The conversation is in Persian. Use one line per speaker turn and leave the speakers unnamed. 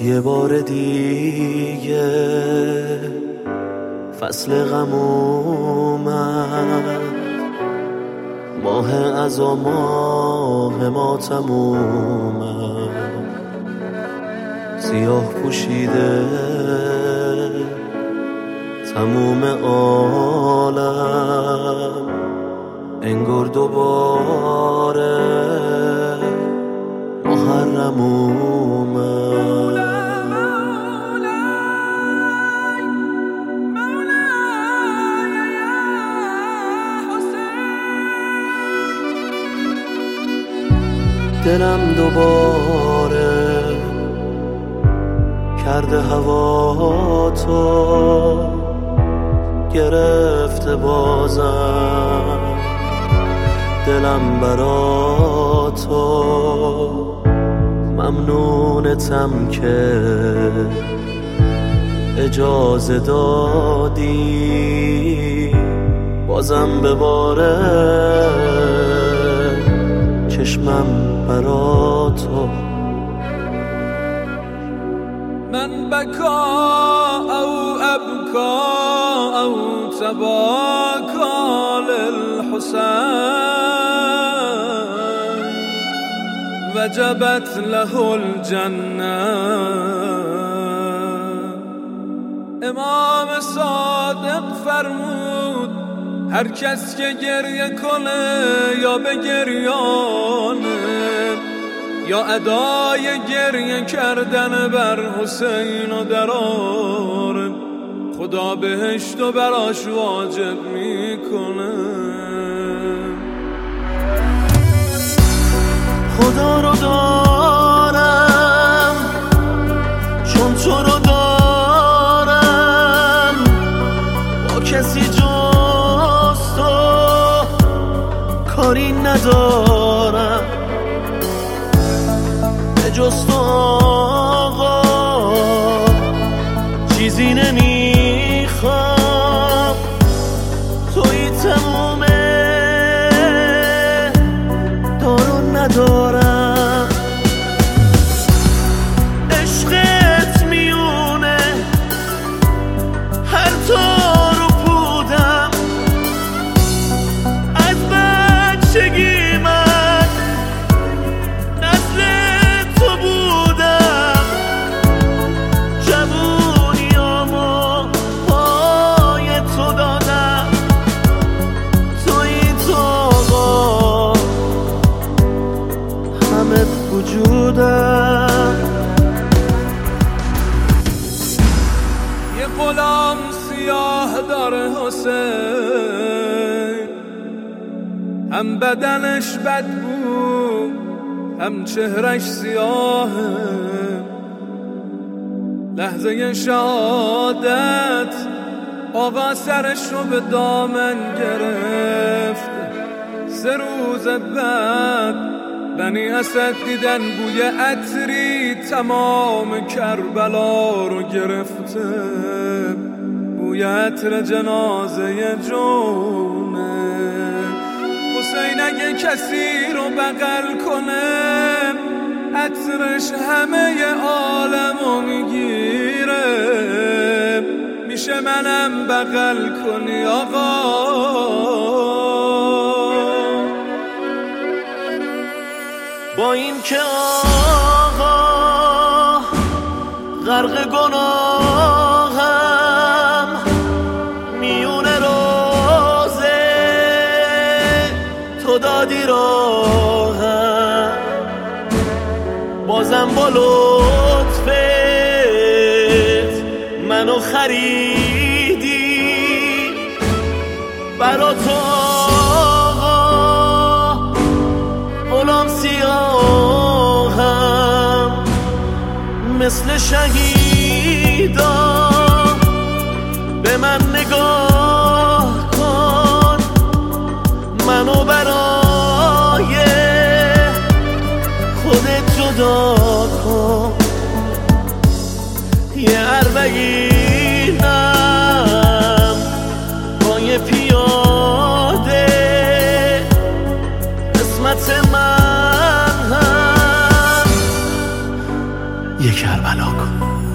یه بار دیگه فصل غم اومد، ماه عزا ماه ماتم اومد، سیاه پوشیده تموم عالم، انگار دوباره محرم اومد. دلم دوباره کرده هوا تو، گرفته بازم دلم برا تو، ممنونتم که اجازه دادی بازم بباره چشمم برا تو.
من بکا او ابکا او تباکا للحسین، وجبت له الجنه. امام صادق فرمود هر کس که گریه کنه یا به گریانه یا ادای گریه کردن بر حسین و دراره، خدا بهشتو براش واجب میکنه.
خدا رو دارم چون تو رو دارم، با کسی جز تو کاری ندارم، به جز تو آقا چیزی نمیخوام، توی تمومه دارو ندارم. عشقت میونه هر تارو پودم، از بچگی من نسل تو بودم، جوونیامو پای تو دادم، توی تو آقا همه وجودم.
یه غلام سیاه داره حسین، هم بدنش بدبو هم چهرش سیاهه، لحظه شهادت آقا سرش رو به دامن گرفت. 3 روز بعد بنی اسد دیدن بوی عطری تمام کربلا رو گرفته، بوی عطر جنازه جونه. حسین اگه کسی رو بغل کنه عطرش همه عالمو میگیره، میشه منم بغل کنی آقا؟
با این که آقا غرق گناهم، میونه روزه تو دادی راهم، بازم با لطفت منو خریدی برا تو آقا، غلام سیاهم مثل شهیدا، به من نگاه کن منو برای خودت جدا کن. یه اربعینم با یه پیاده، قسمت من هم یه کربلا کن.